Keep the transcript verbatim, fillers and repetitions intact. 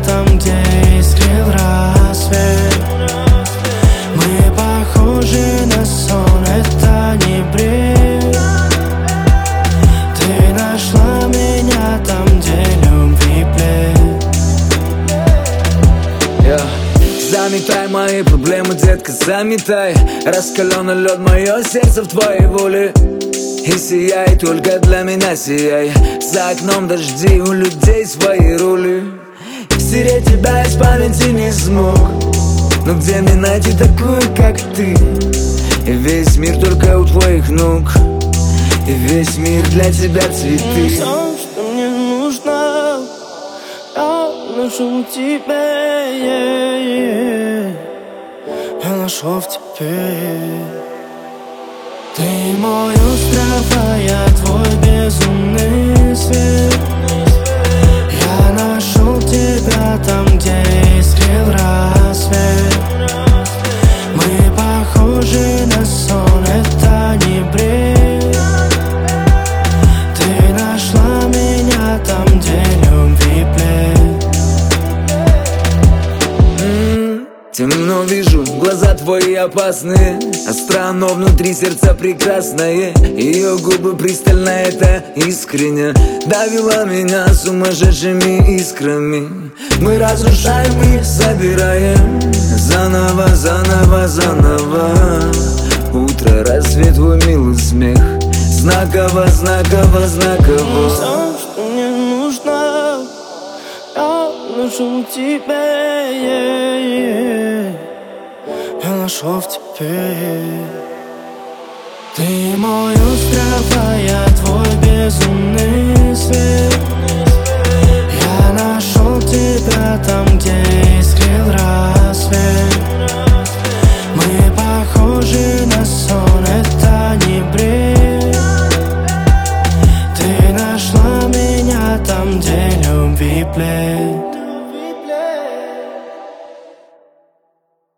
там, где искрил рассвет. Мы похожи на сон, это не бред. Ты нашла меня там, где любви плед. yeah. Заметай мои проблемы, детка, заметай. Раскаленный лед, мое сердце в твоей воле. И сияй, только для меня сияй. За окном дожди, у людей свои роли. Стереть тебя из памяти не смог. Но где мне найти такую, как ты? И весь мир только у твоих ног. И весь мир для тебя цветы. Все, что мне нужно, я ношу в тебе, yeah, yeah. Я нашел в тебе. Ты мой остров, а я твой безумный свет. Я нашел тебя там, где искрил рассвет. Мы похожи на сон, это не бред. Ты нашла меня там, где любви плед. М-м, темно вижу, глаза твои опасные. Остро, но внутри сердца прекрасное. Ее губы пристально, это искренне. Давила меня сумасшедшими искрами. Мы разрушаем их, собираем. Заново, заново, заново. Утро, рассвет, твой милый смех. Знаково, знаково, знаково. Все, что мне нужно, я ношу в тебе, yeah, yeah. Я нашел в тебе. Ты мой остров, а я твой безумный свет. Я нашел тебя там, где искрит